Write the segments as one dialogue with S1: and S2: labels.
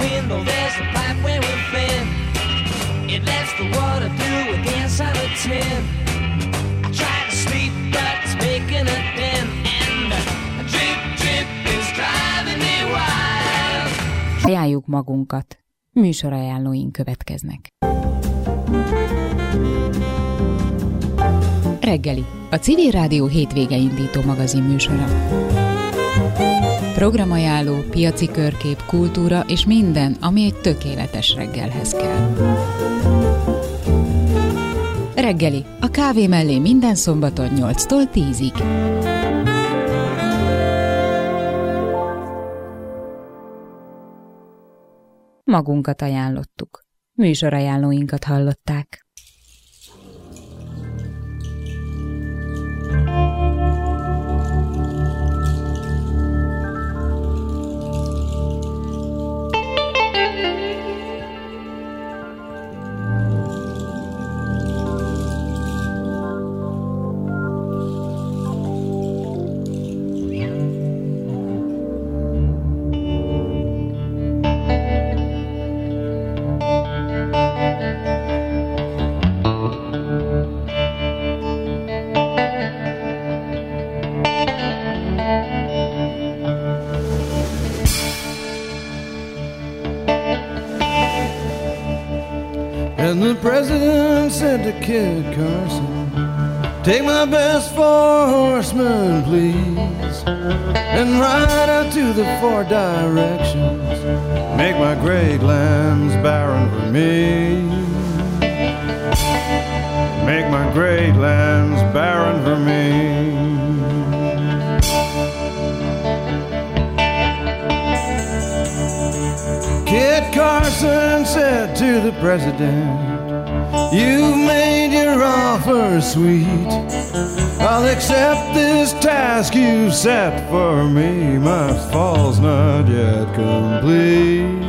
S1: window, there's a pipe way within. It lets the water through with the inside of tin. I try to sleep, but it's making a den. And a drip, drip is driving me wild.
S2: Ajánljuk magunkat. Műsorajánlóink következnek. Reggeli, a Civil Rádió hétvége indító magazin műsora. Programajánló, piaci körkép, kultúra és minden, ami egy tökéletes reggelhez kell. Reggeli, a kávé mellé minden szombaton 8-tól 10-ig. Magunkat ajánlottuk. Műsorajánlóinkat hallották.
S3: And the president said to Kid Carson, take my best 4 horsemen, please, and ride out to the 4 directions. Make my great lands barren for me. Make my great lands barren for me. Kid Carson said to the president, you've made your offer sweet. I'll accept this task you've set for me. My fall's not yet complete.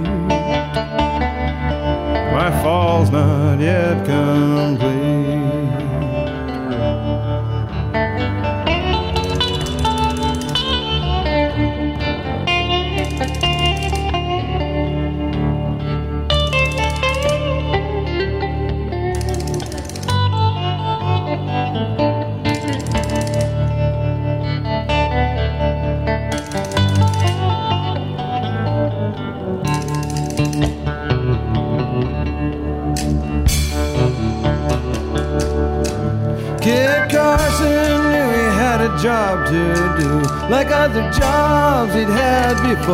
S3: My fall's not yet complete. Kid Carson knew he had a job to do, like other jobs he'd had before.